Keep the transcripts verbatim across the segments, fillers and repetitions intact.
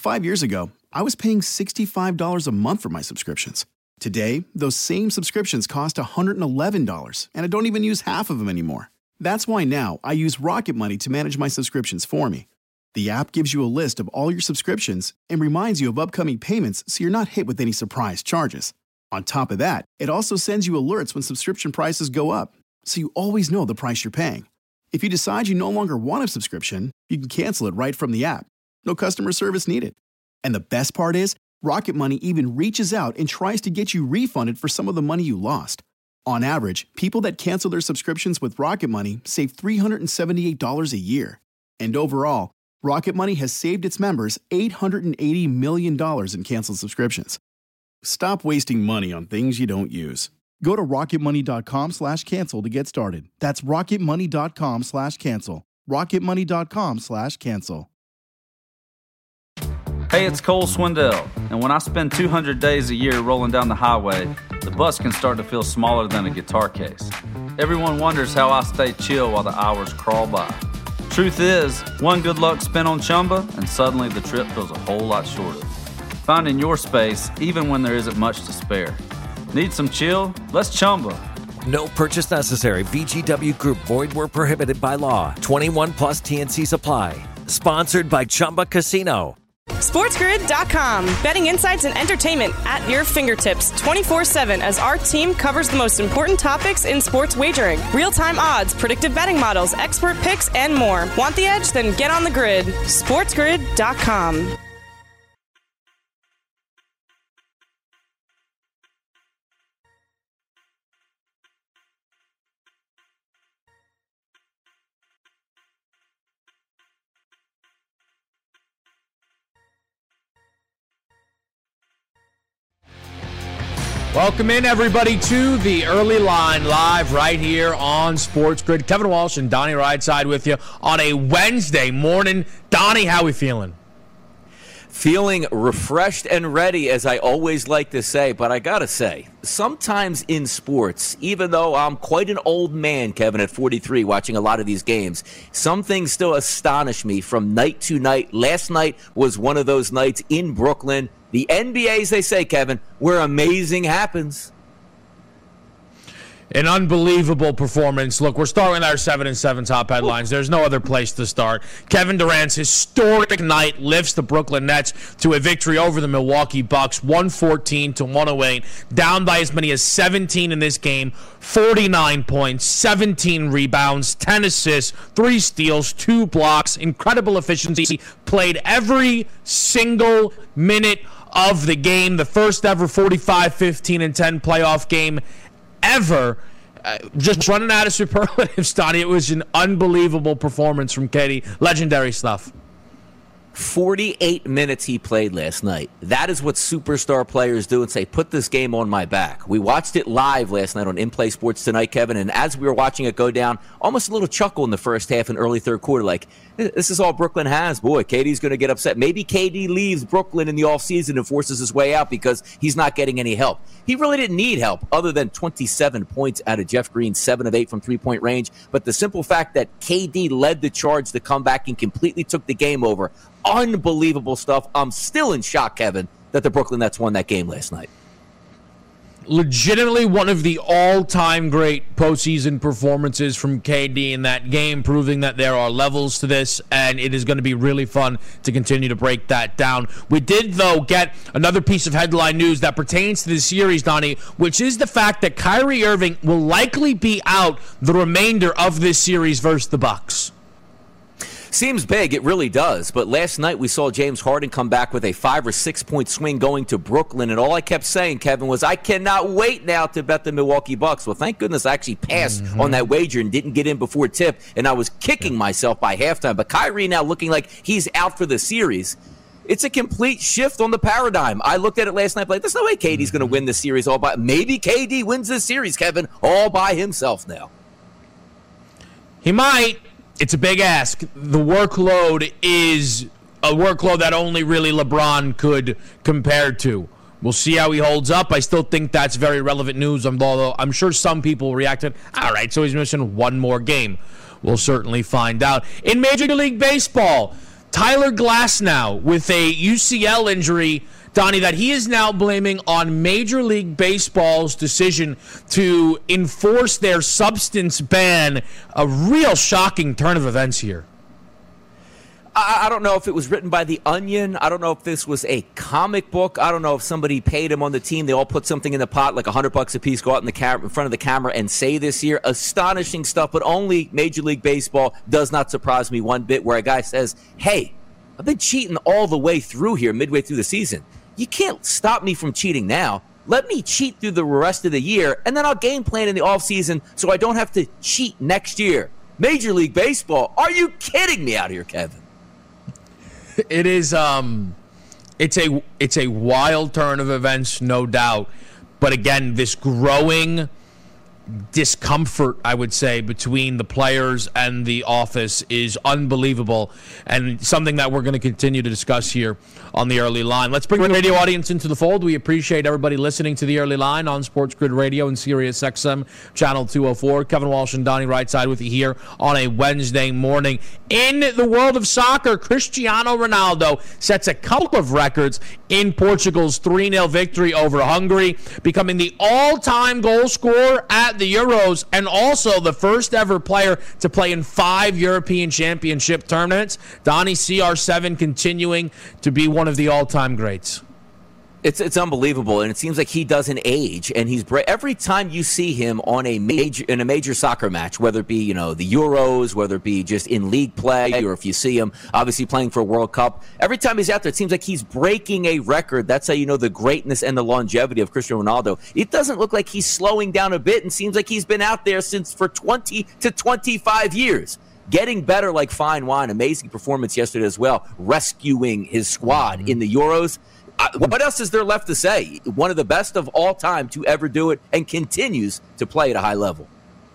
Five years ago, I was paying sixty-five dollars a month for my subscriptions. Today, those same subscriptions cost one hundred eleven dollars, and I don't even use half of them anymore. That's why now I use Rocket Money to manage my subscriptions for me. The app gives you a list of all your subscriptions and reminds you of upcoming payments so you're not hit with any surprise charges. On top of that, it also sends you alerts when subscription prices go up, so you always know the price you're paying. If you decide you no longer want a subscription, you can cancel it right from the app. No customer service needed. And the best part is, Rocket Money even reaches out and tries to get you refunded for some of the money you lost. On average, people that cancel their subscriptions with Rocket Money save three hundred seventy-eight dollars a year. And overall, Rocket Money has saved its members eight hundred eighty million dollars in canceled subscriptions. Stop wasting money on things you don't use. Go to rocketmoney.com slash cancel to get started. That's rocketmoney.com slash cancel. rocketmoney.com slash cancel. Hey, it's Cole Swindell, and when I spend two hundred days a year rolling down the highway, the bus can start to feel smaller than a guitar case. Everyone wonders how I stay chill while the hours crawl by. Truth is, one good luck spin on Chumba, and suddenly the trip feels a whole lot shorter. Finding your space, even when there isn't much to spare. Need some chill? Let's Chumba. No purchase necessary. V G W Group. Void where prohibited by law. twenty-one plus T N Cs apply. Sponsored by Chumba Casino. SportsGrid dot com. Betting insights and entertainment at your fingertips twenty-four seven as our team covers the most important topics in sports wagering. Real-time odds, predictive betting models, expert picks, and more. Want the edge? Then get on the grid. SportsGrid dot com. Welcome in, everybody, to the Early Line live right here on Sports Grid. Kevin Walsh and Donnie Rightside with you on a Wednesday morning. Donnie, how we feeling? Feeling refreshed and ready, as I always like to say, but I gotta say, sometimes in sports, even though I'm quite an old man, Kevin, at forty-three, watching a lot of these games, some things still astonish me from night to night. Last night was one of those nights in Brooklyn. The N B A, as they say, Kevin, where amazing happens. An unbelievable performance. Look, we're starting with our seven and seven top headlines. There's no other place to start. Kevin Durant's historic night lifts the Brooklyn Nets to a victory over the Milwaukee Bucks, one fourteen to one oh eight, down by as many as seventeen in this game, forty-nine points, seventeen rebounds, ten assists, three steals, two blocks, incredible efficiency, played every single minute of the game, the first ever forty-five, fifteen, and ten playoff game ever. Uh, just running out of superlatives, Donnie. It was an unbelievable performance from K D. Legendary stuff. forty-eight minutes he played last night. That is what superstar players do and say, put this game on my back. We watched it live last night on In Play Sports Tonight, Kevin, and as we were watching it go down, almost a little chuckle in the first half and early third quarter, like, this is all Brooklyn has. Boy, K D's going to get upset. Maybe K D leaves Brooklyn in the offseason and forces his way out because he's not getting any help. He really didn't need help other than twenty-seven points out of Jeff Green, seven of eight from three-point range. But the simple fact that K D led the charge to come back and completely took the game over, unbelievable stuff. I'm still in shock, Kevin, that the Brooklyn Nets won that game last night. Legitimately one of the all-time great postseason performances from K D in that game, proving that there are levels to this, and it is going to be really fun to continue to break that down. We did, though, get another piece of headline news that pertains to this series, Donnie, which is the fact that Kyrie Irving will likely be out the remainder of this series versus the Bucks. Seems big, it really does. But last night we saw James Harden come back with a five or six point swing going to Brooklyn, and all I kept saying, Kevin, was I cannot wait now to bet the Milwaukee Bucks. Well, thank goodness I actually passed mm-hmm. on that wager and didn't get in before tip, and I was kicking myself by halftime. But Kyrie now looking like he's out for the series. It's a complete shift on the paradigm. I looked at it last night like, there's no way K D's mm-hmm. going to win this series all by. Maybe K D wins this series, Kevin, all by himself now. He might. It's a big ask. The workload is a workload that only really LeBron could compare to. We'll see how he holds up. I still think that's very relevant news, although I'm sure some people reacted, all right, so he's missing one more game. We'll certainly find out. In Major League Baseball, Tyler Glasnow with a U C L injury, Donnie, that he is now blaming on Major League Baseball's decision to enforce their substance ban. A real shocking turn of events here. I don't know if it was written by The Onion. I don't know if this was a comic book. I don't know if somebody paid him on the team. They all put something in the pot, like a hundred bucks a piece, go out in the cam- in front of the camera and say this here. Astonishing stuff, but only Major League Baseball does not surprise me one bit, where a guy says, hey, I've been cheating all the way through here, midway through the season. You can't stop me from cheating now. Let me cheat through the rest of the year, and then I'll game plan in the offseason so I don't have to cheat next year. Major League Baseball, are you kidding me out here, Kevin? It is um it's a it's a wild turn of events, no doubt. But again, this growing discomfort, I would say, between the players and the office is unbelievable, and something that we're going to continue to discuss here on the Early Line. Let's bring the radio audience into the fold. We appreciate everybody listening to the Early Line on Sports Grid Radio and Sirius X M Channel two oh four. Kevin Walsh and Donnie Rightside with you here on a Wednesday morning. In the world of soccer, Cristiano Ronaldo sets a couple of records in Portugal's three nil victory over Hungary, becoming the all-time goal scorer at the Euros and also the first ever player to play in five European Championship tournaments. Donnie, C R seven continuing to be one of the all-time greats. It's it's unbelievable, and it seems like he doesn't age. And he's every time you see him on a major in a major soccer match, whether it be you know the Euros, whether it be just in league play, or if you see him obviously playing for a World Cup, every time he's out there, it seems like he's breaking a record. That's how you know the greatness and the longevity of Cristiano Ronaldo. It doesn't look like he's slowing down a bit, and seems like he's been out there since for twenty to twenty-five years. Getting better like fine wine. Amazing performance yesterday as well, rescuing his squad mm-hmm. in the Euros. Uh, what else is there left to say? One of the best of all time to ever do it, and continues to play at a high level.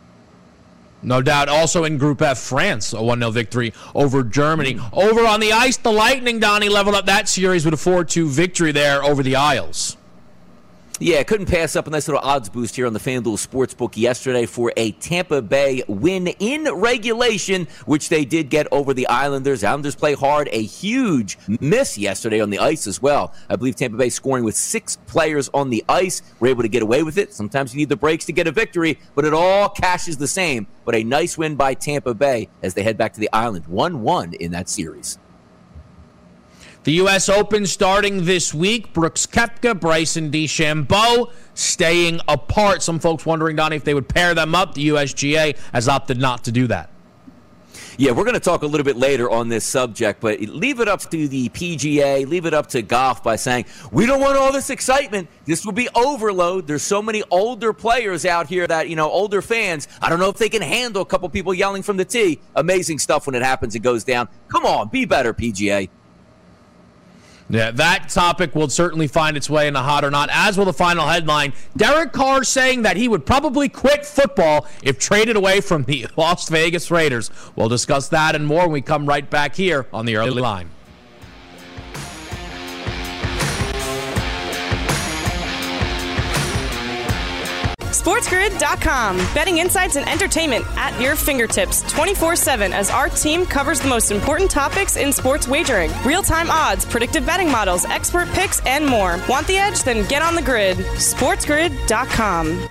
No doubt. Also in Group F, France, a one nil victory over Germany. Over on the ice, the Lightning, Donnie, leveled up that series with a four two victory there over the Isles. Yeah, couldn't pass up a nice little odds boost here on the FanDuel Sportsbook yesterday for a Tampa Bay win in regulation, which they did get over the Islanders. Islanders play hard. A huge miss yesterday on the ice as well. I believe Tampa Bay scoring with six players on the ice. Were able to get away with it. Sometimes you need the breaks to get a victory, but it all cashes the same. But a nice win by Tampa Bay as they head back to the island. one one in that series. The U S Open starting this week. Brooks Koepka, Bryson DeChambeau staying apart. Some folks wondering, Donnie, if they would pair them up. The U S G A has opted not to do that. Yeah, we're going to talk a little bit later on this subject, but leave it up to the P G A, leave it up to golf by saying, we don't want all this excitement. This will be overload. There's so many older players out here that, you know, older fans, I don't know if they can handle a couple people yelling from the tee. Amazing stuff when it happens and goes down. Come on, be better, P G A. Yeah, that topic will certainly find its way in the hot or not, as will the final headline. Derek Carr saying that he would probably quit football if traded away from the Las Vegas Raiders. We'll discuss that and more when we come right back here on the Early Line. SportsGrid dot com. Betting insights and entertainment at your fingertips twenty-four seven as our team covers the most important topics in sports wagering. Real-time odds, predictive betting models, expert picks, and more. Want the edge? Then get on the grid. SportsGrid dot com.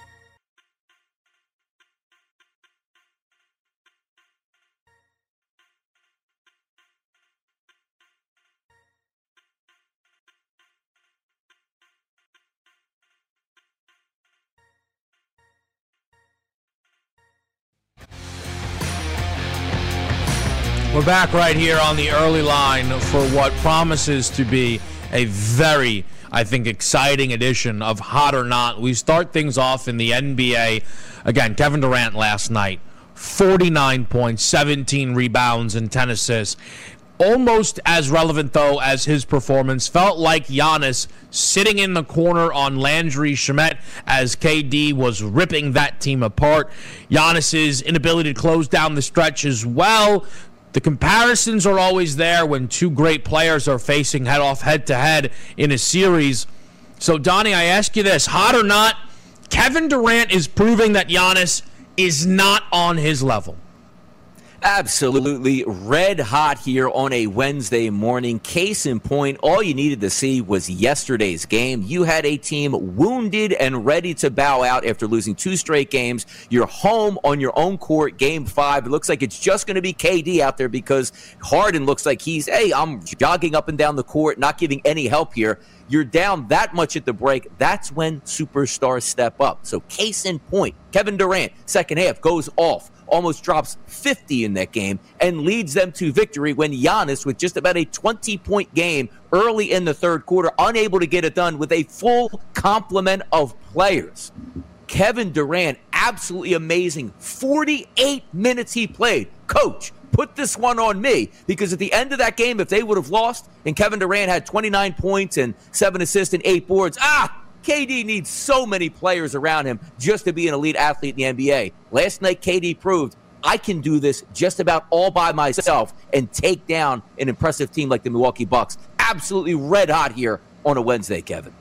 We're back right here on the Early Line for what promises to be a very, I think, exciting edition of Hot or Not. We start things off in the N B A. Again, Kevin Durant last night, forty-nine points, seventeen rebounds, and ten assists. Almost as relevant, though, as his performance felt like Giannis sitting in the corner on Landry Shamet as K D was ripping that team apart. Giannis's inability to close down the stretch as well. The comparisons are always there when two great players are facing head-off, head-to-head in a series. So, Donnie, I ask you this, hot or not, Kevin Durant is proving that Giannis is not on his level. Absolutely red hot here on a Wednesday morning. Case in point, all you needed to see was yesterday's game. You had a team wounded and ready to bow out after losing two straight games. You're home on your own court, game five. It looks like it's just going to be K D out there because Harden looks like he's, hey, I'm jogging up and down the court, not giving any help here. You're down that much at the break. That's when superstars step up. So case in point, Kevin Durant, second half, goes off. Almost drops fifty in that game and leads them to victory when Giannis, with just about a twenty-point game early in the third quarter, unable to get it done with a full complement of players. Kevin Durant, absolutely amazing. forty-eight minutes he played. Coach, put this one on me, because at the end of that game, if they would have lost and Kevin Durant had twenty-nine points and seven assists and eight boards, ah, K D needs so many players around him just to be an elite athlete in the N B A. Last night, K D proved I can do this just about all by myself and take down an impressive team like the Milwaukee Bucks. Absolutely red hot here on a Wednesday, Kevin.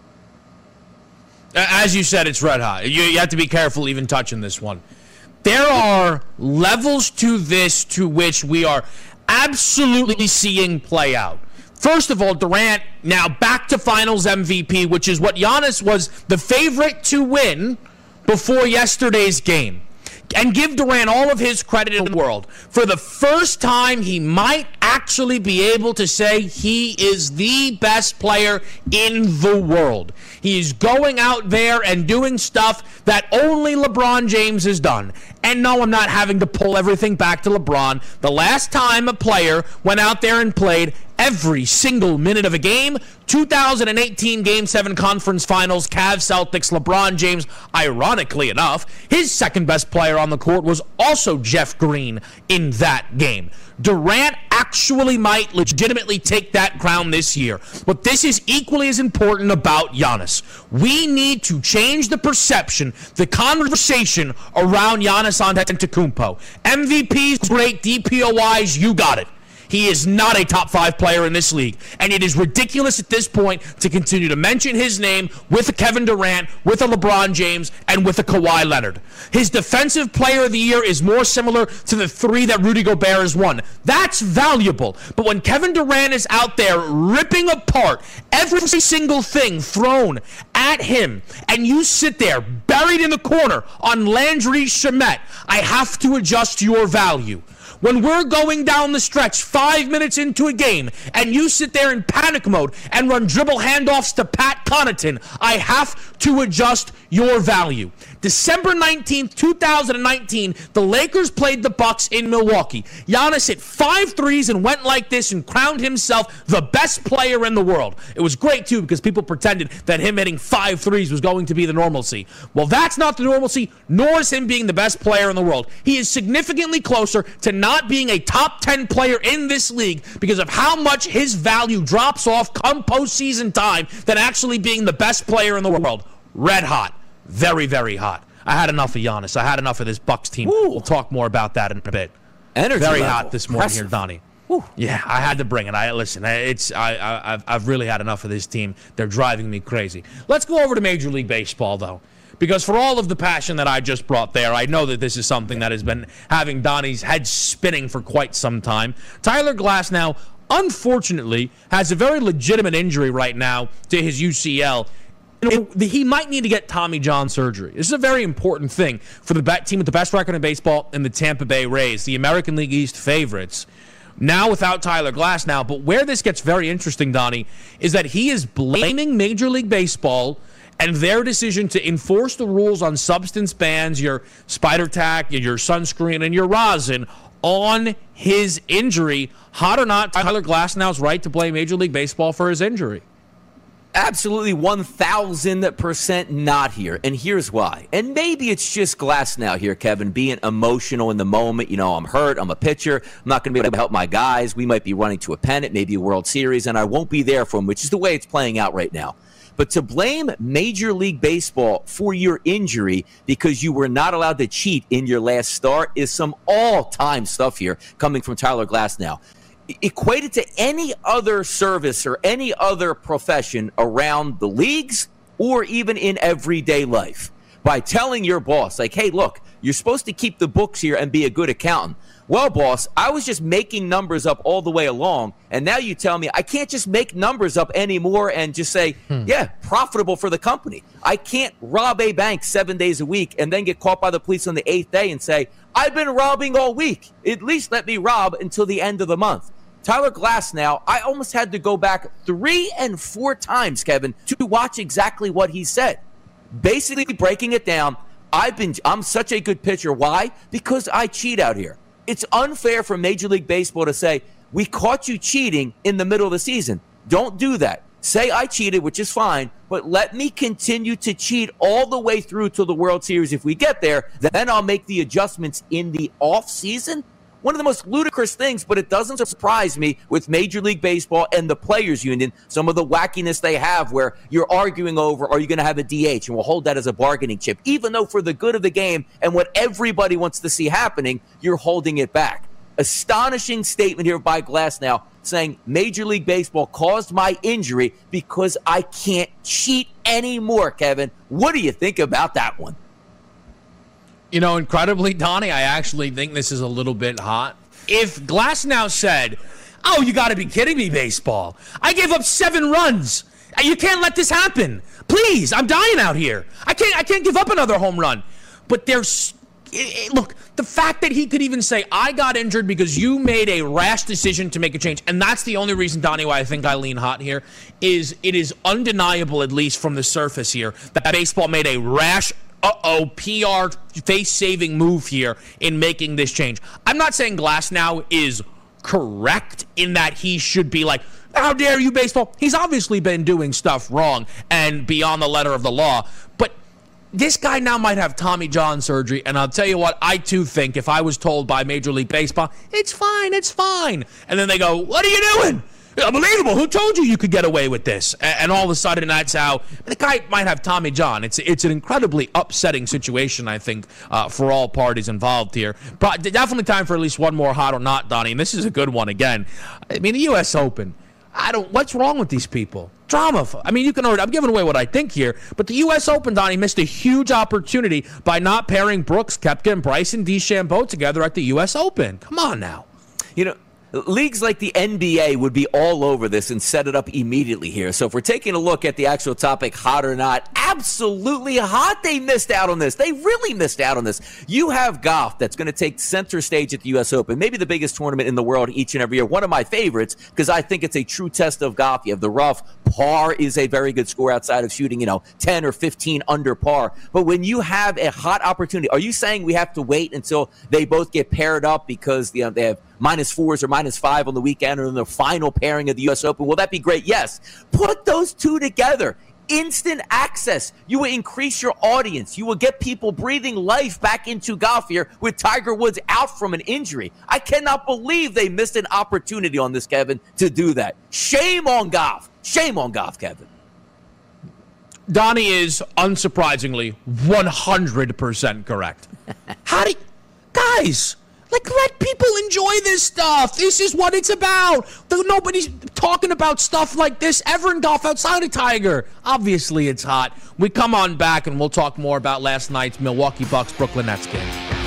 As you said, it's red hot. You, you have to be careful even touching this one. There are levels to this to which we are absolutely seeing play out. First of all, Durant now back to Finals M V P, which is what Giannis was the favorite to win before yesterday's game. And give Durant all of his credit in the world. For the first time, he might actually be able to say he is the best player in the world. He is going out there and doing stuff that only LeBron James has done. And no, I'm not having to pull everything back to LeBron. The last time a player went out there and played every single minute of a game, two thousand eighteen Game seven Conference Finals, Cavs Celtics, LeBron James. Ironically enough, his second best player on the court was also Jeff Green in that game. Durant actually might legitimately take that crown this year. But this is equally as important about Giannis. We need to change the perception, the conversation around Giannis Antetokounmpo. M V P's great, D P O Is, you got it. He is not a top five player in this league. And it is ridiculous at this point to continue to mention his name with a Kevin Durant, with a LeBron James, and with a Kawhi Leonard. His defensive player of the year is more similar to the three that Rudy Gobert has won. That's valuable. But when Kevin Durant is out there ripping apart every single thing thrown at him, and you sit there buried in the corner on Landry Shamet, I have to adjust your value. When we're going down the stretch five minutes into a game and you sit there in panic mode and run dribble handoffs to Pat Connaughton, I have to adjust your value. December nineteenth, two thousand nineteen, the Lakers played the Bucks in Milwaukee. Giannis hit five threes and went like this and crowned himself the best player in the world. It was great, too, because people pretended that him hitting five threes was going to be the normalcy. Well, that's not the normalcy, nor is him being the best player in the world. He is significantly closer to not being a top ten player in this league because of how much his value drops off come postseason time than actually being the best player in the world. Red hot. Very, very hot. I had enough of Giannis. I had enough of this Bucks team. Ooh. We'll talk more about that in a bit. Energy very level. hot this morning Impressive. here, Donnie. Ooh. Yeah, I had to bring it. I listen. It's I, I I've I've really had enough of this team. They're driving me crazy. Let's go over to Major League Baseball though, because for all of the passion that I just brought there, I know that this is something that has been having Donnie's head spinning for quite some time. Tyler Glasnow, unfortunately, has a very legitimate injury right now to his U C L. He might need to get Tommy John surgery. This is a very important thing for the team with the best record in baseball in the Tampa Bay Rays, the American League East favorites. Now without Tyler Glasnow. But where this gets very interesting, Donnie, is that he is blaming Major League Baseball and their decision to enforce the rules on substance bans, your Spider Tack, your sunscreen, and your rosin on his injury. Hot or not, Tyler Glasnow's right to blame Major League Baseball for his injury. Absolutely one thousand percent not here. And here's why. And maybe it's just Glasnow here, Kevin, being emotional in the moment. You know, I'm hurt. I'm a pitcher. I'm not going to be able to help my guys. We might be running to a pennant, maybe a World Series, and I won't be there for him, which is the way it's playing out right now. But to blame Major League Baseball for your injury because you were not allowed to cheat in your last start is some all-time stuff here coming from Tyler Glasnow. Equated to any other service or any other profession around the leagues or even in everyday life. By telling your boss, like, hey, look, you're supposed to keep the books here and be a good accountant. well, boss, I was just making numbers up all the way along, and now you tell me I can't just make numbers up anymore and just say, hmm. yeah, profitable for the company. I can't rob a bank seven days a week and then get caught by the police on the eighth day and say, I've been robbing all week. At least let me rob until the end of the month. Tyler Glasnow, I almost had to go back three and four times, Kevin, to watch exactly what he said. Basically breaking it down, I've been, I'm such a good pitcher. Why? Because I cheat out here. It's unfair for Major League Baseball to say, we caught you cheating in the middle of the season. Don't do that. Say I cheated, which is fine, but let me continue to cheat all the way through to the World Series. If we get there, then I'll make the adjustments in the off season. One of the most ludicrous things, but it doesn't surprise me with Major League Baseball and the Players Union, some of the wackiness they have where you're arguing over, are you going to have a D H? And we'll hold that as a bargaining chip. Even though for the good of the game and what everybody wants to see happening, you're holding it back. Astonishing statement here by Glasnow saying Major League Baseball caused my injury because I can't cheat anymore, Kevin. What do you think about that one? You know, incredibly, Donnie, I actually think this is a little bit hot. If Glasnow said, oh, you got to be kidding me, baseball. I gave up seven runs. You can't let this happen. Please, I'm dying out here. I can't I can't give up another home run. But there's, it, it, look, the fact that he could even say, I got injured because you made a rash decision to make a change, and that's the only reason, Donnie, why I think I lean hot here, is it is undeniable, at least from the surface here, that baseball made a rash uh-oh, P R face-saving move here in making this change. I'm not saying Glasnow is correct in that he should be like, how dare you, baseball? He's obviously been doing stuff wrong and beyond the letter of the law, but this guy now might have Tommy John surgery, and I'll tell you what, I too think if I was told by Major League Baseball, it's fine, it's fine, and then they go, what are you doing? Unbelievable. Who told you you could get away with this? And all of a sudden, that's how the guy might have Tommy John. It's it's an incredibly upsetting situation, I think, uh, for all parties involved here. But definitely time for at least one more hot or not, Donnie. And this is a good one again. I mean, the U S Open. I don't. What's wrong with these people? Drama. I mean, you can already. I'm giving away what I think here, but the U S Open, Donnie, missed a huge opportunity by not pairing Brooks Koepka and Bryson DeChambeau together at the U S Open. Come on now. You know, leagues like the N B A would be all over this and set it up immediately here. So if we're taking a look at the actual topic, hot or not, absolutely hot. They missed out on this. They really missed out on this. You have golf that's going to take center stage at the U S Open, maybe the biggest tournament in the world each and every year. One of my favorites because I think it's a true test of golf. You have the rough. Par is a very good score outside of shooting, you know, ten or fifteen under par. But when you have a hot opportunity, are you saying we have to wait until they both get paired up because you know, they have minus fours or minus five on the weekend or in the final pairing of the U S Open? Will that be great? Yes. Put those two together. Instant access. You will increase your audience. You will get people breathing life back into golf here with Tiger Woods out from an injury. I cannot believe they missed an opportunity on this, Kevin, to do that. Shame on golf. Shame on golf, Kevin. Donnie is, unsurprisingly, one hundred percent correct. How do you, guys, like, let people enjoy this stuff. This is what it's about. Nobody's talking about stuff like this ever in golf outside of Tiger. Obviously, it's hot. We come on back, and we'll talk more about last night's Milwaukee Bucks Brooklyn Nets game.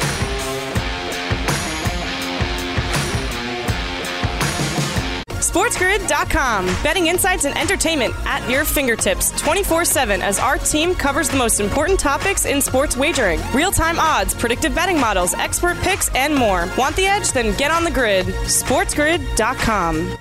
SportsGrid dot com. Betting insights and entertainment at your fingertips twenty-four seven as our team covers the most important topics in sports wagering. Real-time odds, predictive betting models, expert picks, and more. Want the edge? Then get on the grid. SportsGrid dot com.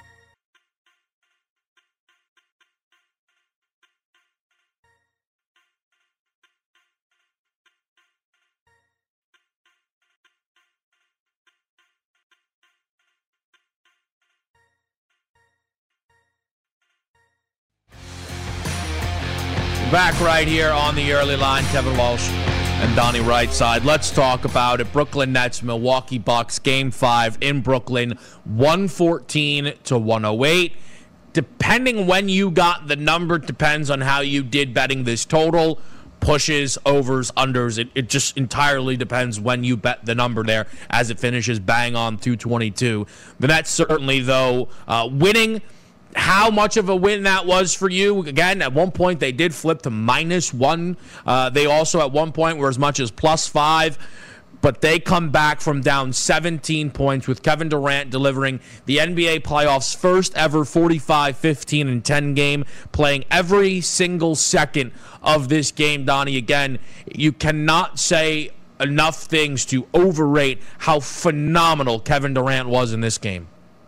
Back right here on the early line, Kevin Walsh and Donnie Rightside. Let's talk about it. Brooklyn Nets, Milwaukee Bucks, Game five in Brooklyn, one fourteen to one oh eight. Depending when you got the number, depends on how you did betting this total. Pushes, overs, unders. It, it just entirely depends when you bet the number there as it finishes bang on two twenty-two. The Nets certainly, though, uh, winning. How much of a win that was for you? Again, at one point they did flip to minus one. Uh, they also at one point were as much as plus five. but they come back from down seventeen points with Kevin Durant delivering the N B A playoffs' first ever forty-five, fifteen, and ten game, playing every single second of this game. Donnie, again, you cannot say enough things to overrate how phenomenal Kevin Durant was in this game.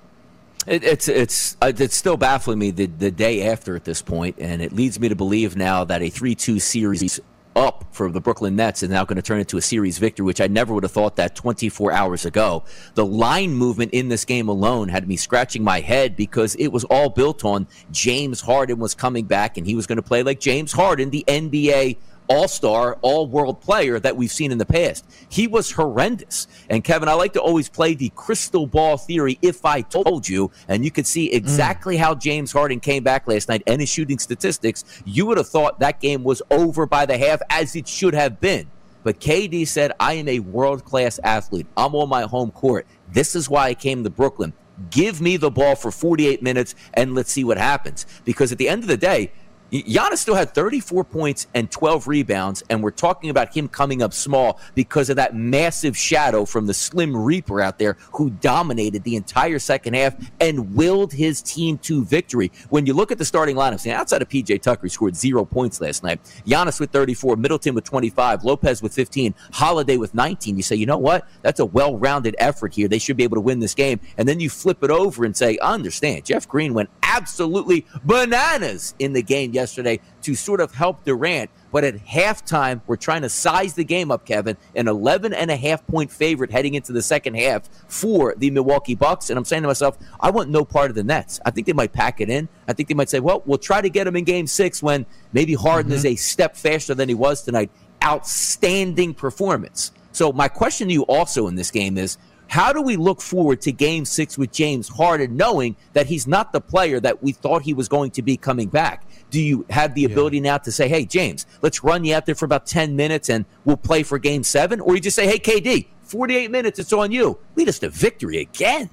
It, it's it's uh, it's still baffling me the, the day after at this point, and it leads me to believe now that a three two series up for the Brooklyn Nets is now going to turn into a series victory, which I never would have thought that twenty-four hours ago. The line movement in this game alone had me scratching my head because it was all built on James Harden was coming back, and he was going to play like James Harden, the N B A all-star, all-world player that we've seen in the past. He was horrendous. And, Kevin, I like to always play the crystal ball theory, if I told you, and you could see exactly mm. how James Harden came back last night and his shooting statistics. You would have thought that game was over by the half, as it should have been. But K D said, I am a world-class athlete. I'm on my home court. This is why I came to Brooklyn. Give me the ball for forty-eight minutes, and let's see what happens. Because at the end of the day, Giannis still had thirty-four points and twelve rebounds, and we're talking about him coming up small because of that massive shadow from the Slim Reaper out there who dominated the entire second half and willed his team to victory. When you look at the starting lineups, and outside of P J Tucker, who scored zero points last night, Giannis with thirty-four, Middleton with twenty-five, Lopez with fifteen, Holiday with nineteen, you say, you know what? That's a well-rounded effort here. They should be able to win this game. And then you flip it over and say, I understand. Jeff Green went absolutely bananas in the game yesterday to sort of help Durant. But at halftime, we're trying to size the game up, Kevin, an eleven and a half point favorite heading into the second half for the Milwaukee Bucks. And I'm saying to myself, I want no part of the Nets. I think they might pack it in. I think they might say, well, we'll try to get him in game six when maybe Harden mm-hmm. is a step faster than he was tonight. Outstanding performance. So my question to you also in this game is, how do we look forward to game six with James Harden, knowing that he's not the player that we thought he was going to be coming back? Do you have the yeah. ability now to say, hey, James, let's run you out there for about ten minutes and we'll play for game seven? Or you just say, hey, K D, forty-eight minutes, it's on you. Lead us to victory again.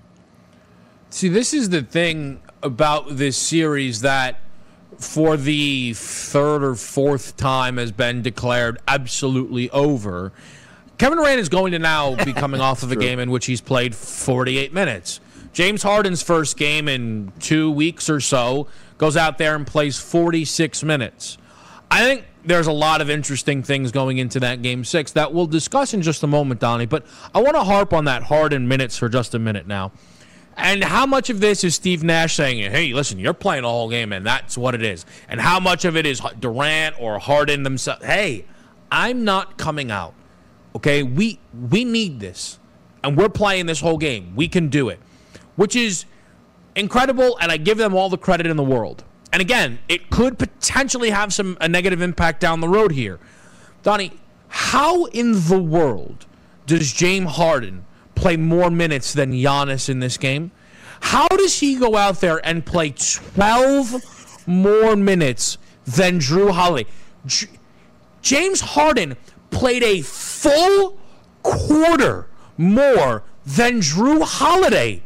See, this is the thing about this series that for the third or fourth time has been declared absolutely over. Kevin Durant is going to now be coming off of a game in which he's played forty-eight minutes. James Harden's first game in two weeks or so goes out there and plays forty-six minutes. I think there's a lot of interesting things going into that game six that we'll discuss in just a moment, Donnie, but I want to harp on that Harden minutes for just a minute now. And how much of this is Steve Nash saying, hey, listen, you're playing a whole game, and that's what it is. And how much of it is Durant or Harden themselves? Hey, I'm not coming out. Okay, we we need this, and we're playing this whole game. We can do it, which is incredible, and I give them all the credit in the world. And again, it could potentially have some a negative impact down the road here. Donnie, how in the world does James Harden play more minutes than Giannis in this game? How does he go out there and play twelve more minutes than Jrue Holiday? J- James Harden played a full quarter more than Jrue Holiday.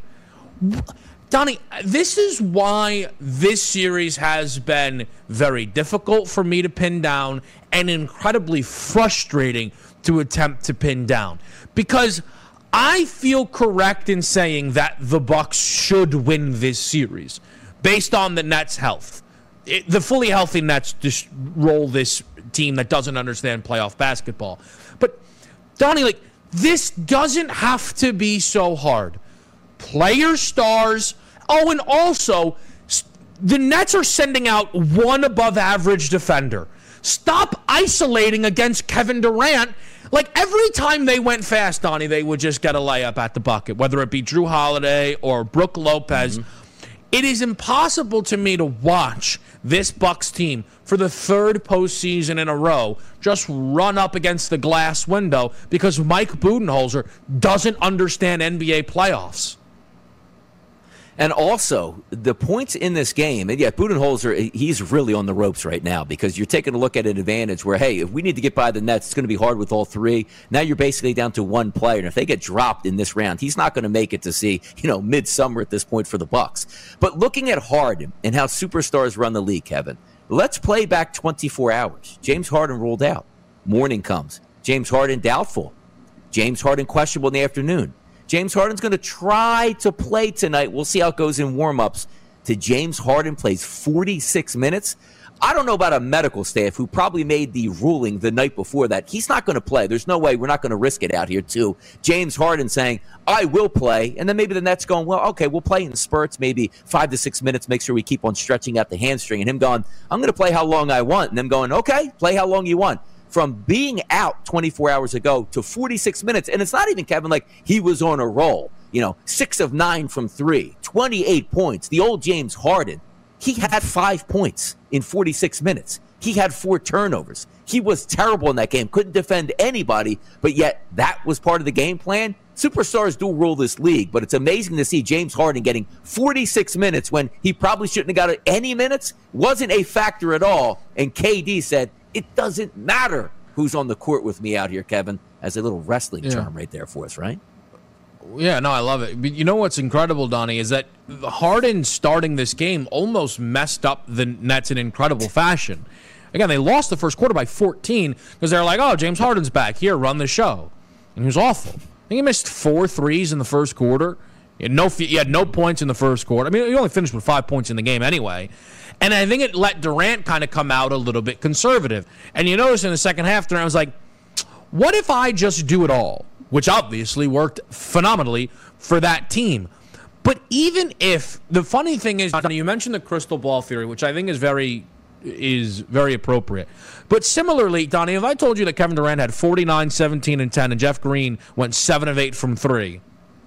Donnie, this is why this series has been very difficult for me to pin down and incredibly frustrating to attempt to pin down. Because I feel correct in saying that the Bucks should win this series based on the Nets' health. It, the fully healthy Nets just roll this team that doesn't understand playoff basketball. But, Donnie, like, this doesn't have to be so hard. Play your stars. Oh, and also, the Nets are sending out one above-average defender. Stop isolating against Kevin Durant. Like, every time they went fast, Donnie, they would just get a layup at the bucket, whether it be Jrue Holiday or Brook Lopez. Mm-hmm. It is impossible to me to watch this Bucks team for the third postseason in a row just run up against the glass window because Mike Budenholzer doesn't understand N B A playoffs. And also, the points in this game, and yeah, Budenholzer, he's really on the ropes right now because you're taking a look at an advantage where, hey, if we need to get by the Nets, it's going to be hard with all three. Now you're basically down to one player, and if they get dropped in this round, he's not going to make it to see, you know, midsummer at this point for the Bucks. But looking at Harden and how superstars run the league, Kevin, let's play back twenty-four hours. James Harden ruled out. Morning comes. James Harden doubtful. James Harden questionable in the afternoon. James Harden's going to try to play tonight. We'll see how it goes in warm-ups. To James Harden plays forty-six minutes. I don't know about a medical staff who probably made the ruling the night before that. He's not going to play. There's no way. We're not going to risk it out here, too. James Harden saying, I will play. And then maybe the Nets going, well, okay, we'll play in spurts, maybe five to six minutes, make sure we keep on stretching out the hamstring. And him going, I'm going to play how long I want. And them going, okay, play how long you want. From being out twenty-four hours ago to forty-six minutes. And it's not even, Kevin, like he was on a roll. You know, six of nine from three, twenty-eight points. The old James Harden. He had five points in forty-six minutes. He had four turnovers. He was terrible in that game. Couldn't defend anybody, but yet that was part of the game plan. Superstars do rule this league, but it's amazing to see James Harden getting forty-six minutes when he probably shouldn't have got any minutes. Wasn't a factor at all. And K D said, it doesn't matter who's on the court with me out here, Kevin, as a little wrestling yeah. term right there for us, right? Yeah, no, I love it. But you know what's incredible, Donnie, is that Harden starting this game almost messed up the Nets in incredible fashion. Again, they lost the first quarter by fourteen because they were like, oh, James Harden's back. Here, run the show. And he was awful. I think he missed four threes in the first quarter. He had no, he had no points in the first quarter. I mean, he only finished with five points in the game anyway. And I think it let Durant kind of come out a little bit conservative. And you notice in the second half, Durant was like, what if I just do it all? Which obviously worked phenomenally for that team. But even if, the funny thing is, you mentioned the crystal ball theory, which I think is very is very appropriate. But similarly, Donnie, if I told you that Kevin Durant had forty-nine, seventeen, and ten, and Jeff Green went seven of eight from three,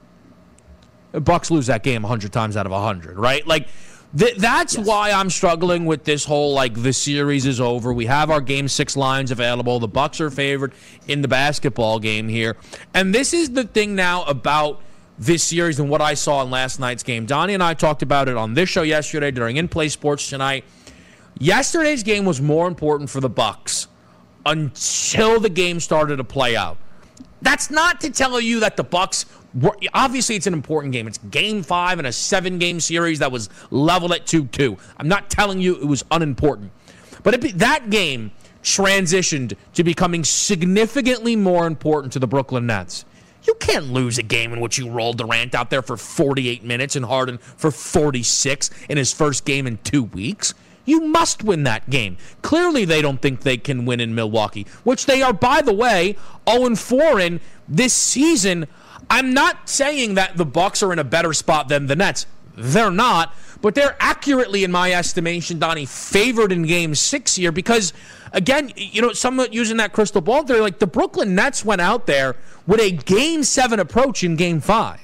the Bucks lose that game one hundred times out of one hundred, right? Like, th- that's yes. why I'm struggling with this whole, like, the series is over. We have our game six lines available. The Bucks are favored in the basketball game here. And this is the thing now about this series and what I saw in last night's game. Donnie and I talked about it on this show yesterday during In Play Sports Tonight. Yesterday's game was more important for the Bucks until the game started to play out. That's not to tell you that the Bucks were, obviously it's an important game. It's game five in a seven-game series that was leveled at two two. I'm not telling you it was unimportant. But it, that game transitioned to becoming significantly more important to the Brooklyn Nets. You can't lose a game in which you rolled Durant out there for forty-eight minutes and Harden for forty-six in his first game in two weeks. You must win that game. Clearly, they don't think they can win in Milwaukee, which they are, by the way, oh and four in this season. I'm not saying that the Bucks are in a better spot than the Nets. They're not, but they're accurately, in my estimation, Donnie, favored in game six here because, again, you know, somewhat using that crystal ball theory, like the Brooklyn Nets went out there with a game seven approach in game five.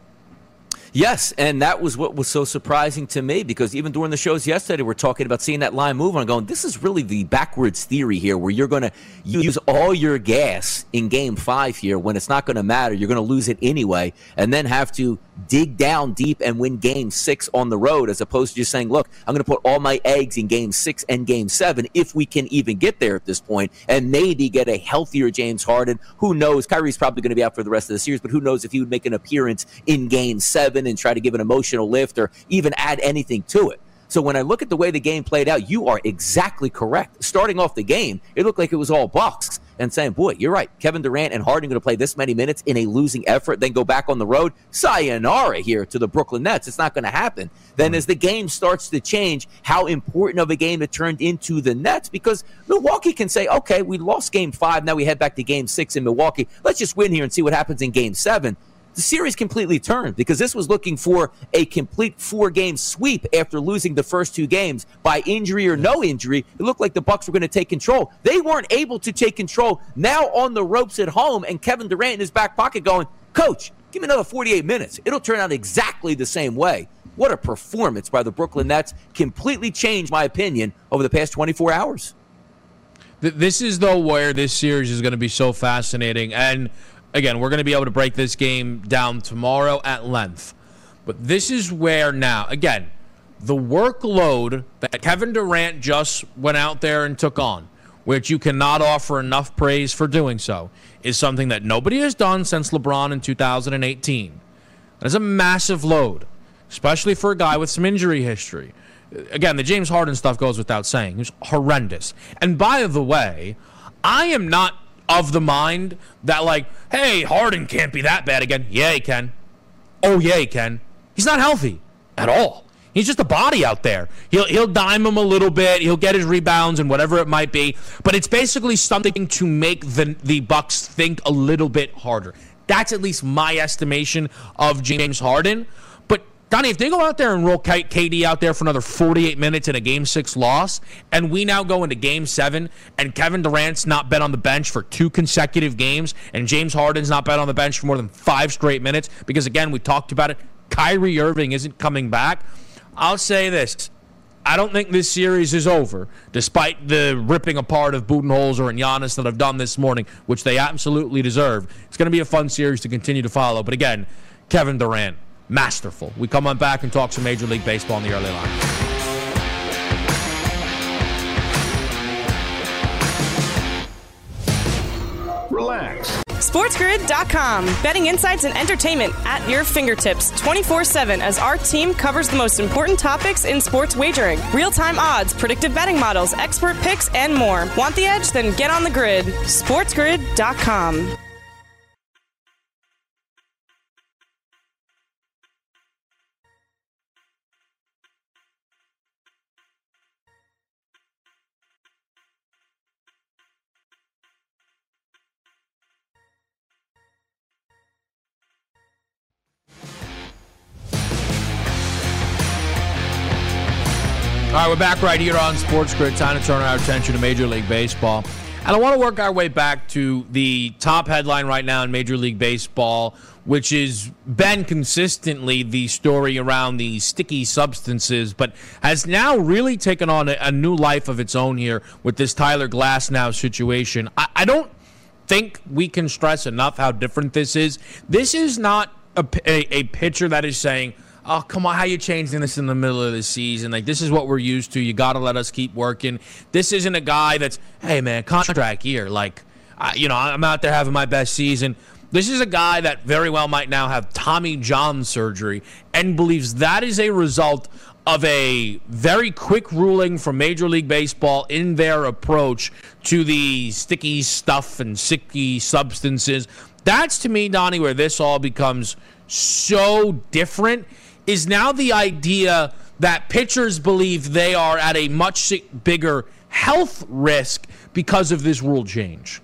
Yes, and that was what was so surprising to me because even during the shows yesterday, we're talking about seeing that line move and going, this is really the backwards theory here where you're going to use all your gas in game five here when it's not going to matter. You're going to lose it anyway and then have to dig down deep and win game six on the road as opposed to just saying, look, I'm going to put all my eggs in game six and game seven if we can even get there at this point and maybe get a healthier James Harden. Who knows? Kyrie's probably going to be out for the rest of the series, but who knows if he would make an appearance in game seven and try to give an emotional lift or even add anything to it. So when I look at the way the game played out, you are exactly correct. Starting off the game, it looked like it was all Bucks and saying, boy, you're right. Kevin Durant and Harden going to play this many minutes in a losing effort, then go back on the road. Sayonara here to the Brooklyn Nets. It's not going to happen. Then as the game starts to change, how important of a game it turned into the Nets because Milwaukee can say, okay, we lost game five. Now we head back to game six in Milwaukee. Let's just win here and see what happens in game seven. The series completely turned because this was looking for a complete four-game sweep after losing the first two games by injury or no injury. It looked like the Bucks were going to take control. They weren't able to take control. Now on the ropes at home, and Kevin Durant in his back pocket going, Coach, give me another forty-eight minutes. It'll turn out exactly the same way. What a performance by the Brooklyn Nets. Completely changed my opinion over the past twenty-four hours. This is, though, where this series is going to be so fascinating. And again, we're going to be able to break this game down tomorrow at length. But this is where now, again, the workload that Kevin Durant just went out there and took on, which you cannot offer enough praise for doing so, is something that nobody has done since LeBron in two thousand eighteen. That is a massive load, especially for a guy with some injury history. Again, the James Harden stuff goes without saying. It was horrendous. And by the way, I am not of the mind that, like, hey, Harden can't be that bad again. Yeah, he can. Oh, yeah, he can. He's not healthy at all. He's just a body out there. He'll he'll dime him a little bit. He'll get his rebounds and whatever it might be. But it's basically something to make the, the Bucks think a little bit harder. That's at least my estimation of James Harden. But, Donnie, if they go out there and roll K D out there for another forty-eight minutes in a Game six loss, and we now go into Game seven, and Kevin Durant's not been on the bench for two consecutive games, and James Harden's not been on the bench for more than five straight minutes, because, again, we talked about it, Kyrie Irving isn't coming back, I'll say this. I don't think this series is over, despite the ripping apart of Budenholzer and Giannis that I've done this morning, which they absolutely deserve. It's going to be a fun series to continue to follow. But again, Kevin Durant, masterful. We come on back and talk some Major League Baseball in the early line. Relax. SportsGrid dot com. Betting insights and entertainment at your fingertips twenty-four seven as our team covers the most important topics in sports wagering. Real-time odds, predictive betting models, expert picks, and more. Want the edge? Then get on the grid. SportsGrid dot com. All right, we're back right here on Sports Grid. Time to turn our attention to Major League Baseball. And I want to work our way back to the top headline right now in Major League Baseball, which has been consistently the story around the sticky substances, but has now really taken on a, a new life of its own here with this Tyler Glasnow situation. I, I don't think we can stress enough how different this is. This is not a, a, a pitcher that is saying, oh, come on, how you changing this in the middle of the season? Like, this is what we're used to. You got to let us keep working. This isn't a guy that's, hey, man, contract year. Like, I, you know, I'm out there having my best season. This is a guy that very well might now have Tommy John surgery and believes that is a result of a very quick ruling from Major League Baseball in their approach to the sticky stuff and sticky substances. That's, to me, Donnie, where this all becomes so different, is now the idea that pitchers believe they are at a much bigger health risk because of this rule change.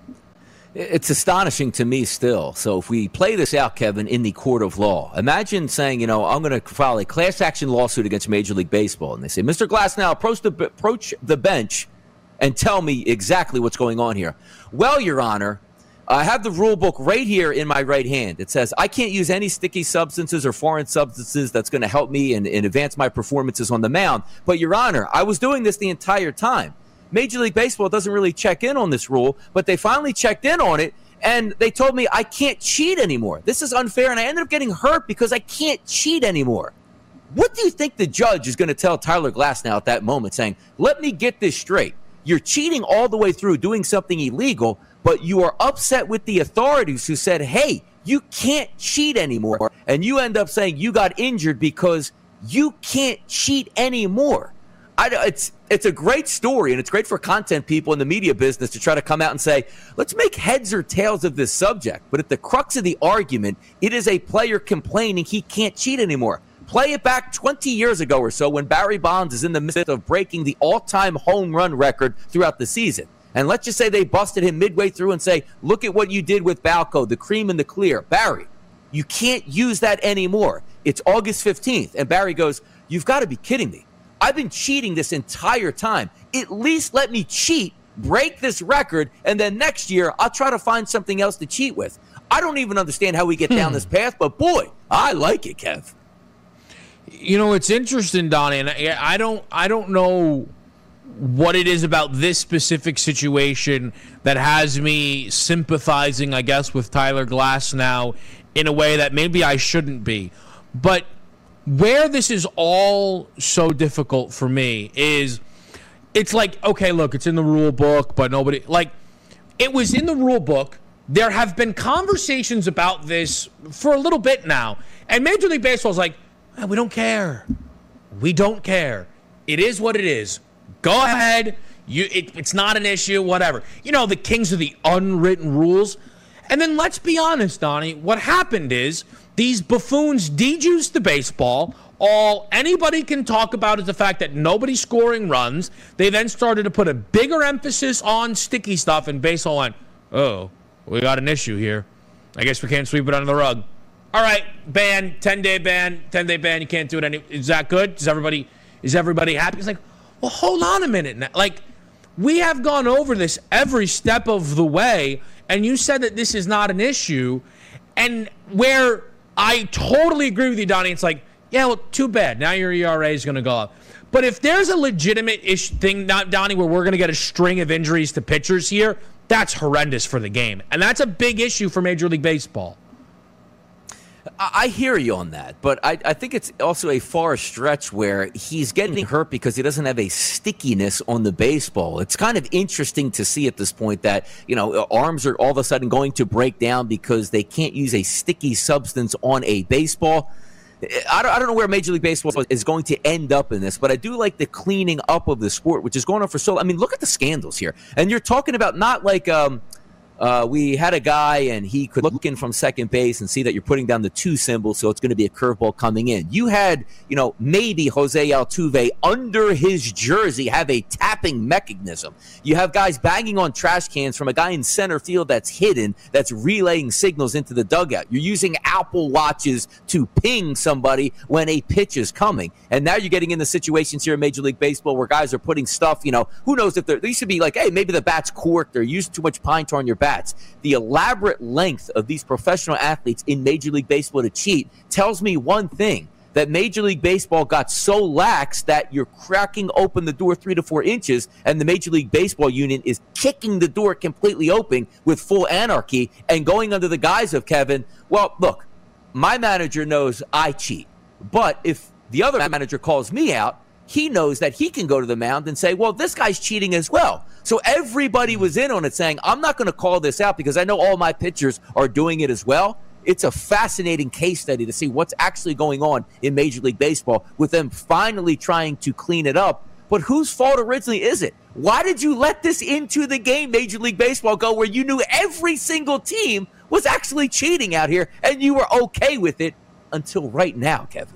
It's astonishing to me still. So if we play this out, Kevin, in the court of law, imagine saying, you know, I'm going to file a class action lawsuit against Major League Baseball. And they say, Mister Glasnow, approach the, approach the bench and tell me exactly what's going on here. Well, Your Honor, I have the rule book right here in my right hand. It says I can't use any sticky substances or foreign substances that's going to help me and, and advance my performances on the mound. But, Your Honor, I was doing this the entire time. Major League Baseball doesn't really check in on this rule, but they finally checked in on it, and they told me I can't cheat anymore. This is unfair, and I ended up getting hurt because I can't cheat anymore. What do you think the judge is going to tell Tyler Glasnow at that moment, saying, let me get this straight. You're cheating all the way through, doing something illegal, but you are upset with the authorities who said, hey, you can't cheat anymore. And you end up saying you got injured because you can't cheat anymore. I, it's it's a great story, and it's great for content people in the media business to try to come out and say, let's make heads or tails of this subject. But at the crux of the argument, it is a player complaining he can't cheat anymore. Play it back twenty years ago or so when Barry Bonds is in the midst of breaking the all-time home run record throughout the season. And let's just say they busted him midway through and say, look at what you did with Balco, the cream and the clear. Barry, you can't use that anymore. It's August fifteenth. And Barry goes, you've got to be kidding me. I've been cheating this entire time. At least let me cheat, break this record, and then next year I'll try to find something else to cheat with. I don't even understand how we get down this path, but boy, I like it, Kev. You know, it's interesting, Donnie, and I, I don't I don't know what it is about this specific situation that has me sympathizing, I guess, with Tyler Glasnow in a way that maybe I shouldn't be. But where this is all so difficult for me is it's like, okay, look, it's in the rule book, but nobody, like, it was in the rule book. There have been conversations about this for a little bit now. And Major League Baseball is like, we don't care. We don't care. It is what it is. Go ahead. You, it, it's not an issue, whatever. You know, the Kings are the unwritten rules. And then let's be honest, Donnie, what happened is these buffoons de-juiced the baseball. All anybody can talk about is the fact that nobody's scoring runs. They then started to put a bigger emphasis on sticky stuff, and baseball went, oh, we got an issue here. I guess we can't sweep it under the rug. All right, ban, ten-day ban, ten-day ban. You can't do it any. Is that good? Is everybody is everybody happy? It's like, well, hold on a minute now. Like, we have gone over this every step of the way, and you said that this is not an issue. And where I totally agree with you, Donnie, it's like, yeah, well, too bad. Now your E R A is going to go up. But if there's a legitimate ish thing, not Donnie, where we're going to get a string of injuries to pitchers here, that's horrendous for the game. And that's a big issue for Major League Baseball. I hear you on that, but I, I think it's also a far stretch where he's getting hurt because he doesn't have a stickiness on the baseball. It's kind of interesting to see at this point that, you know, arms are all of a sudden going to break down because they can't use a sticky substance on a baseball. I don't, I don't know where Major League Baseball is going to end up in this, but I do like the cleaning up of the sport, which is going on for so long. I mean, look at the scandals here. And you're talking about not like um, uh, we had a guy and he could look in from second base and see that you're putting down the two symbol, so it's going to be a curveball coming in. You had, you know, maybe Jose Altuve under his jersey have a tapping mechanism. You have guys banging on trash cans from a guy in center field that's hidden, that's relaying signals into the dugout. You're using Apple Watches to ping somebody when a pitch is coming. And now you're getting into situations here in Major League Baseball where guys are putting stuff, you know, who knows if they're, they used to be like, hey, maybe the bat's corked or used too much pine tar on your bats. The elaborate length of these professional athletes in Major League Baseball to cheat tells me one thing, that Major League Baseball got so lax that you're cracking open the door three to four inches and the Major League Baseball union is kicking the door completely open with full anarchy and going under the guise of, Kevin, well, look, my manager knows I cheat, but if the other manager calls me out, he knows that he can go to the mound and say, well, this guy's cheating as well. So everybody was in on it saying, I'm not going to call this out because I know all my pitchers are doing it as well. It's a fascinating case study to see what's actually going on in Major League Baseball with them finally trying to clean it up. But whose fault originally is it? Why did you let this into the game, Major League Baseball, go where you knew every single team was actually cheating out here and you were okay with it until right now, Kevin?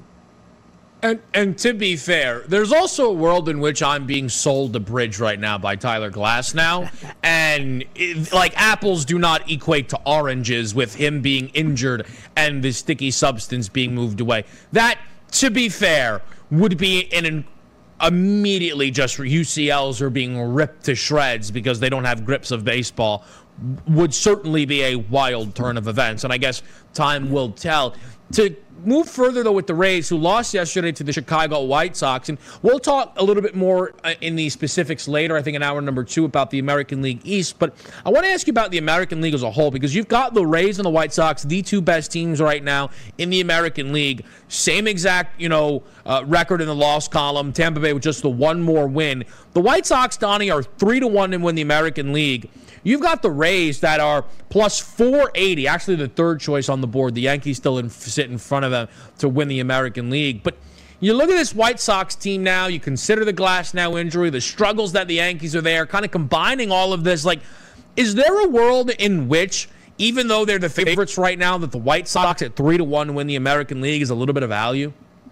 And, and to be fair, there's also a world in which I'm being sold a bridge right now by Tyler Glasnow. And it, like apples do not equate to oranges with him being injured and the sticky substance being moved away. That, to be fair, would be an, an immediately just U C Ls are being ripped to shreds because they don't have grips of baseball would certainly be a wild turn of events. And I guess time will tell. To move further, though, with the Rays, who lost yesterday to the Chicago White Sox, and we'll talk a little bit more uh, in the specifics later, I think in hour number two, about the American League East. But I want to ask you about the American League as a whole, because you've got the Rays and the White Sox, the two best teams right now in the American League. Same exact, you know, uh, record in the loss column. Tampa Bay with just the one more win. The White Sox, Donnie, are three to one to win the American League. You've got the Rays that are plus four eighty, actually the third choice on the board. The Yankees still in, sit in front of them to win the American League. But you look at this White Sox team now, you consider the Glasnow injury, the struggles that the Yankees are there, kind of combining all of this. Like, is there a world in which, even though they're the favorites right now, that the White Sox at three to one to win the American League is a little bit of value?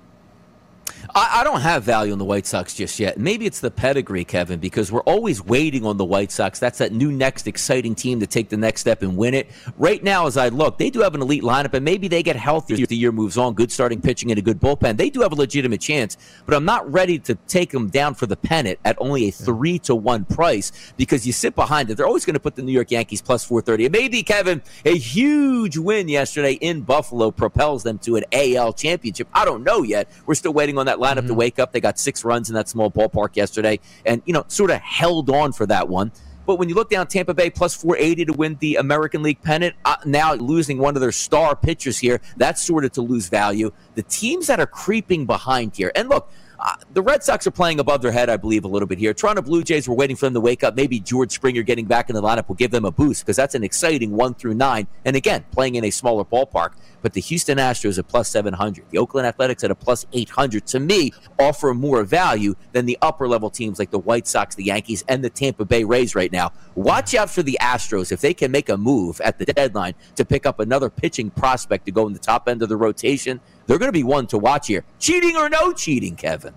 I, I don't have value on the White Sox just yet. Maybe it's the pedigree, Kevin, because we're always waiting on the White Sox. That's that new next exciting team to take the next step and win it. Right now, as I look, they do have an elite lineup, and maybe they get healthier as the year moves on. Good starting pitching and a good bullpen. They do have a legitimate chance, but I'm not ready to take them down for the pennant at only a three to one price because you sit behind it. They're always going to put the New York Yankees plus four thirty. And maybe, Kevin, a huge win yesterday in Buffalo propels them to an A L championship. I don't know yet. We're still waiting on that lineup mm-hmm. to wake up. They got six runs in that small ballpark yesterday and, you know, sort of held on for that one. But when you look down, Tampa Bay plus four eighty to win the American League pennant, uh, now losing one of their star pitchers here, that's sort of to lose value. The teams that are creeping behind here, and look, Uh, the Red Sox are playing above their head, I believe, a little bit here. Toronto Blue Jays, we're waiting for them to wake up. Maybe George Springer getting back in the lineup will give them a boost because that's an exciting one through nine. And again, playing in a smaller ballpark. But the Houston Astros at plus seven hundred, the Oakland Athletics at a plus eight hundred, to me, offer more value than the upper-level teams like the White Sox, the Yankees, and the Tampa Bay Rays right now. Watch out for the Astros if they can make a move at the deadline to pick up another pitching prospect to go in the top end of the rotation. They're going to be one to watch here. Cheating or no cheating, Kevin?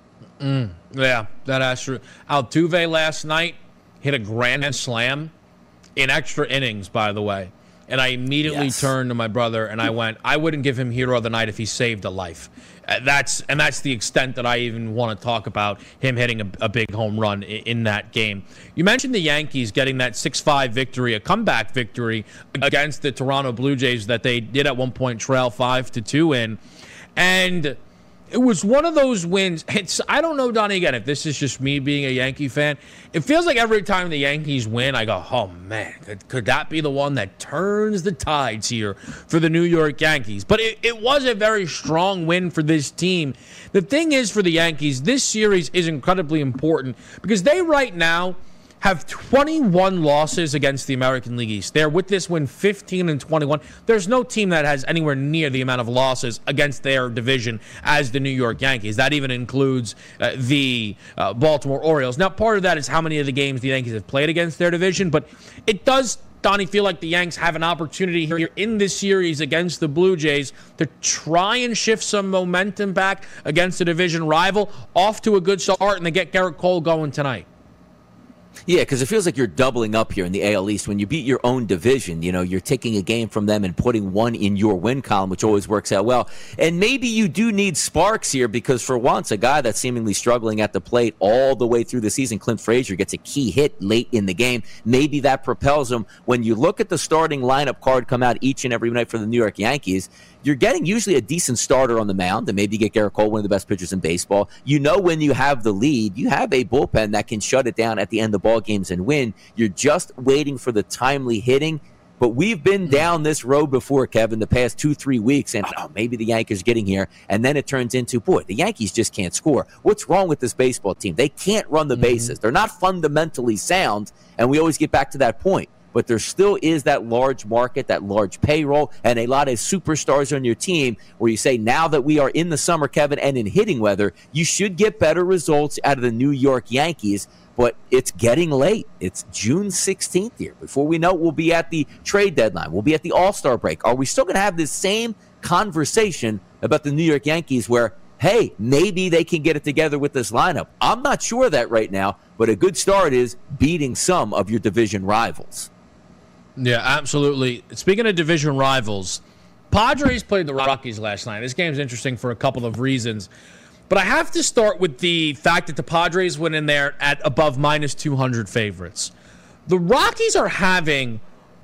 Mm, yeah, that Astro. Altuve last night hit a grand slam in extra innings, by the way. And I immediately yes. turned to my brother and I went, I wouldn't give him hero of the night if he saved a life. Uh, that's and that's the extent that I even want to talk about him hitting a, a big home run in, in that game. You mentioned the Yankees getting that six five victory, a comeback victory against the Toronto Blue Jays that they did at one point trail five to two in. And it was one of those wins. It's I don't know, Donnie, again, if this is just me being a Yankee fan. It feels like every time the Yankees win, I go, oh, man, could, could that be the one that turns the tides here for the New York Yankees? But it, it was a very strong win for this team. The thing is, for the Yankees, this series is incredibly important because they right now have twenty-one losses against the American League East. They're with this win fifteen and twenty-one. There's no team that has anywhere near the amount of losses against their division as the New York Yankees. That even includes uh, the uh, Baltimore Orioles. Now, part of that is how many of the games the Yankees have played against their division, but it does, Donnie, feel like the Yanks have an opportunity here in this series against the Blue Jays to try and shift some momentum back against a division rival. Off to a good start, and they get Garrett Cole going tonight. Yeah, because it feels like you're doubling up here in the A L East. When you beat your own division, you know, you're taking a game from them and putting one in your win column, which always works out well. And maybe you do need sparks here because for once, a guy that's seemingly struggling at the plate all the way through the season, Clint Frazier, gets a key hit late in the game. Maybe that propels him. When you look at the starting lineup card come out each and every night for the New York Yankees, you're getting usually a decent starter on the mound, and maybe you get Garrett Cole, one of the best pitchers in baseball. You know when you have the lead, you have a bullpen that can shut it down at the end of ball games and win. You're just waiting for the timely hitting. But we've been down this road before, Kevin, the past two, three weeks, and oh, maybe the Yankees are getting here, and then it turns into, boy, the Yankees just can't score. What's wrong with this baseball team? They can't run the bases. Mm-hmm. They're not fundamentally sound, and we always get back to that point. But there still is that large market, that large payroll, and a lot of superstars on your team where you say, now that we are in the summer, Kevin, and in hitting weather, you should get better results out of the New York Yankees. But it's getting late. It's June sixteenth here. Before we know it, we'll be at the trade deadline. We'll be at the All-Star break. Are we still going to have this same conversation about the New York Yankees where, hey, maybe they can get it together with this lineup? I'm not sure of that right now, but a good start is beating some of your division rivals. Yeah, absolutely. Speaking of division rivals, Padres played the Rockies last night. This game's interesting for a couple of reasons. But I have to start with the fact that the Padres went in there at above minus two hundred favorites. The Rockies are having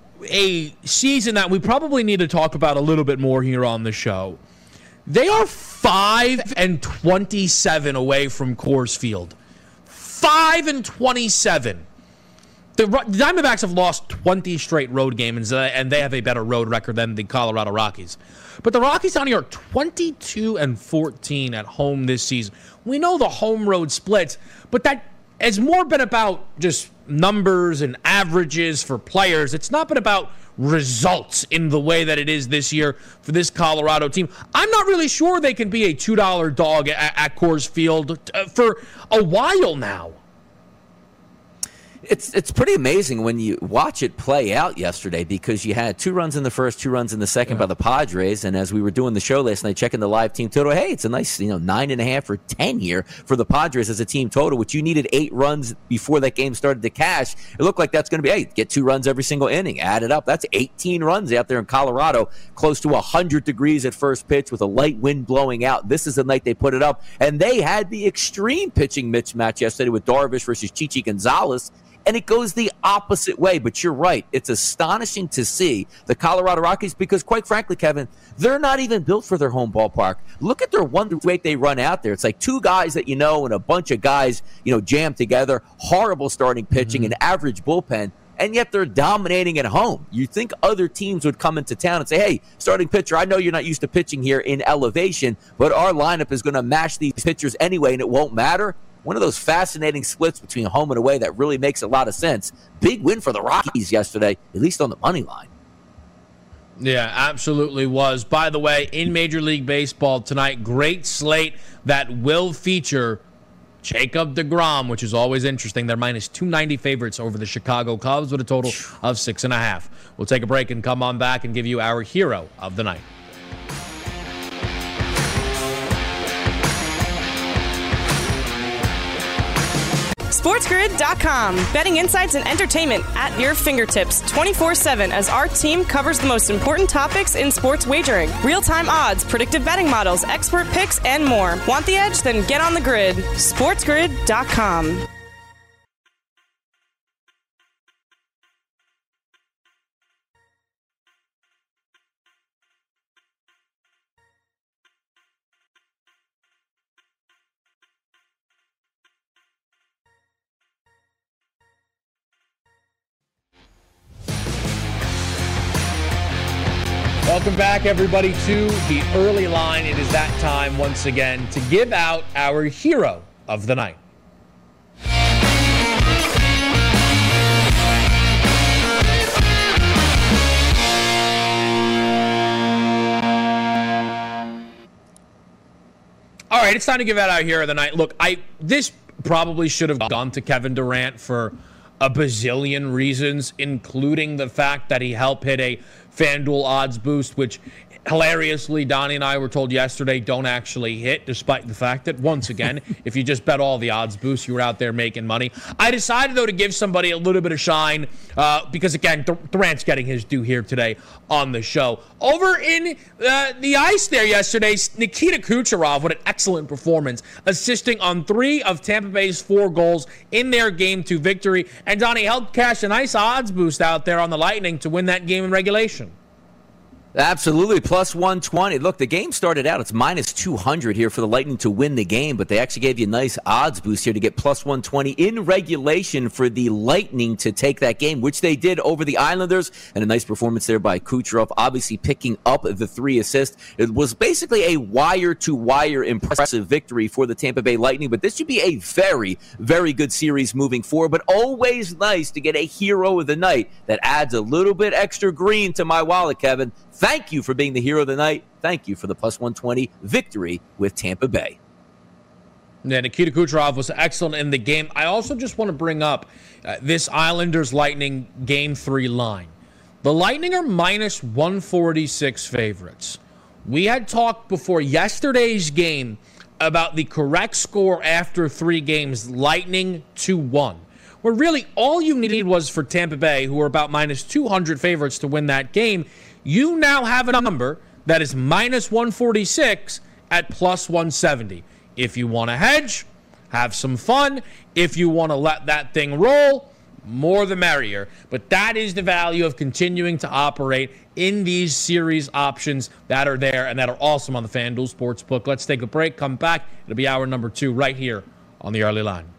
a season that we probably need to talk about a little bit more here on the show. They are five and twenty-seven away from Coors Field. five and twenty-seven. The Diamondbacks have lost twenty straight road games, uh, and they have a better road record than the Colorado Rockies. But the Rockies down here are twenty-two and fourteen at home this season. We know the home road splits, but that has more been about just numbers and averages for players. It's not been about results in the way that it is this year for this Colorado team. I'm not really sure they can be a two dollar dog at, at Coors Field uh, for a while now. It's it's pretty amazing when you watch it play out yesterday because you had two runs in the first, two runs in the second yeah. by the Padres, and as we were doing the show last night, checking the live team total, hey, it's a nice you know nine and a half or ten here for the Padres as a team total, which you needed eight runs before that game started to cash. It looked like that's going to be, hey, get two runs every single inning, add it up. That's eighteen runs out there in Colorado, close to one hundred degrees at first pitch with a light wind blowing out. This is the night they put it up, and they had the extreme pitching mismatch yesterday with Darvish versus Chichi Gonzalez. And it goes the opposite way. But you're right. It's astonishing to see the Colorado Rockies because, quite frankly, Kevin, they're not even built for their home ballpark. Look at their one through eight they run out there. It's like two guys that you know and a bunch of guys, you know, jammed together, horrible starting pitching, mm-hmm. an average bullpen. and yet they're dominating at home. You think other teams would come into town and say, hey, starting pitcher, I know you're not used to pitching here in elevation, but our lineup is going to match these pitchers anyway, and it won't matter. One of those fascinating splits between home and away that really makes a lot of sense. Big win for the Rockies yesterday, at least on the money line. Yeah, absolutely was. By the way, in Major League Baseball tonight, great slate that will feature Jacob deGrom, which is always interesting. They're minus two ninety favorites over the Chicago Cubs with a total of six and a half. We'll take a break and come on back and give you our hero of the night. SportsGrid dot com. Betting insights and entertainment at your fingertips twenty-four seven as our team covers the most important topics in sports wagering. Real-time odds, predictive betting models, expert picks, and more. Want the edge? Then get on the grid. SportsGrid dot com. Welcome back, everybody, to the early line. It is that time once again to give out our hero of the night. All right, it's time to give out our hero of the night. Look, I this probably should have gone to Kevin Durant for a bazillion reasons, including the fact that he helped hit a FanDuel odds boost, which hilariously Donnie and I were told yesterday don't actually hit, despite the fact that, once again, if you just bet all the odds boosts, you were out there making money. I decided, though, to give somebody a little bit of shine uh, because, again, Durant's getting his due here today on the show. Over in uh, the ice there yesterday, Nikita Kucherov, what an excellent performance, assisting on three of Tampa Bay's four goals in their game two victory. And Donnie helped cash a nice odds boost out there on the Lightning to win that game in regulation. Absolutely, plus one twenty. Look, the game started out, it's minus two hundred here for the Lightning to win the game, but they actually gave you a nice odds boost here to get plus one twenty in regulation for the Lightning to take that game, which they did over the Islanders, and a nice performance there by Kucherov, obviously picking up the three assists. It was basically a wire-to-wire impressive victory for the Tampa Bay Lightning, but this should be a very, very good series moving forward, but always nice to get a hero of the night that adds a little bit extra green to my wallet, Kevin. Thank you for being the hero of the night. Thank you for the plus one twenty victory with Tampa Bay. Yeah, Nikita Kucherov was excellent in the game. I also just want to bring up uh, this Islanders Lightning game three line. The Lightning are minus one forty-six favorites. We had talked before yesterday's game about the correct score after three games, Lightning two one. Where really all you needed was for Tampa Bay, who were about minus two hundred favorites to win that game. You now have a number that is minus one forty-six at plus one seventy. If you want to hedge, have some fun. If you want to let that thing roll, more the merrier. But that is the value of continuing to operate in these series options that are there and that are awesome on the FanDuel Sportsbook. Let's take a break, come back. It'll be hour number two right here on the early line.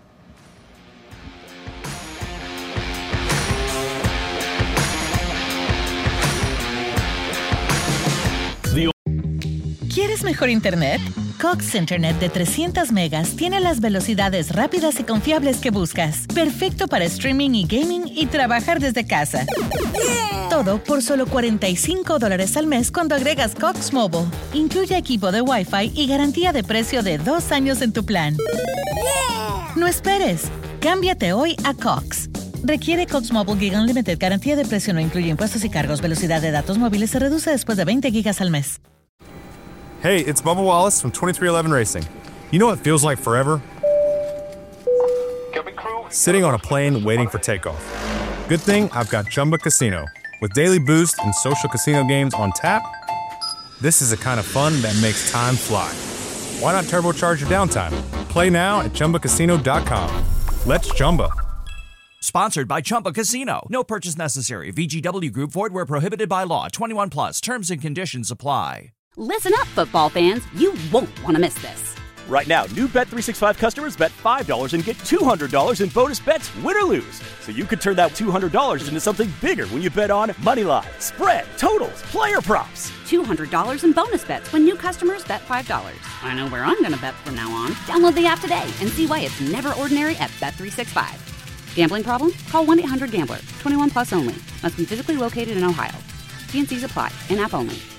¿Quieres mejor internet? Cox Internet de trescientas megas tiene las velocidades rápidas y confiables que buscas. Perfecto para streaming y gaming y trabajar desde casa. Yeah. Todo por solo cuarenta y cinco dólares al mes cuando agregas Cox Mobile. Incluye equipo de Wi-Fi y garantía de precio de dos años en tu plan. Yeah. No esperes. Cámbiate hoy a Cox. Requiere Cox Mobile Gig Unlimited. Garantía de precio no incluye impuestos y cargos. Velocidad de datos móviles se reduce después de veinte gigas al mes. Hey, it's Bubba Wallace from twenty-three eleven Racing. You know what feels like forever? Sitting on a plane waiting for takeoff. Good thing I've got Chumba Casino. With daily boost and social casino games on tap, this is the kind of fun that makes time fly. Why not turbocharge your downtime? Play now at Chumba Casino dot com. Let's Chumba. Sponsored by Chumba Casino. No purchase necessary. V G W Group. Void where prohibited by law. twenty-one plus. Terms and conditions apply. Listen up, football fans. You won't want to miss this. Right now, new Bet three sixty-five customers bet five dollars and get two hundred dollars in bonus bets, win or lose. So you could turn that two hundred dollars into something bigger when you bet on money line, spread, totals, player props. two hundred dollars in bonus bets when new customers bet five dollars. I know where I'm going to bet from now on. Download the app today and see why it's never ordinary at Bet three sixty-five. Gambling problem? Call one eight hundred gambler. twenty-one plus only. Must be physically located in Ohio. T N Cs apply. In-app only.